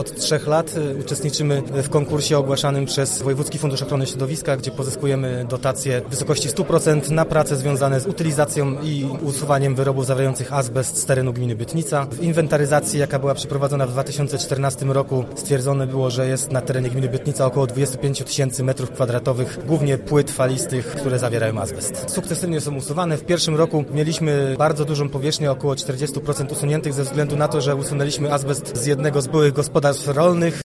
Od 3 lat uczestniczymy w konkursie ogłaszanym przez Wojewódzki Fundusz Ochrony Środowiska, gdzie pozyskujemy dotacje w wysokości 100% na prace związane z utylizacją i usuwaniem wyrobów zawierających azbest z terenu gminy Bytnica. W inwentaryzacji, jaka była przeprowadzona w 2014 roku, stwierdzone było, że jest na terenie gminy Bytnica około 25 000 m2, głównie płyt falistych, które zawierają azbest. Sukcesywnie są usuwane. W pierwszym roku mieliśmy bardzo dużą powierzchnię, około 40% usuniętych ze względu na to, że usunęliśmy azbest z jednego z byłych gospodarstw rolnych.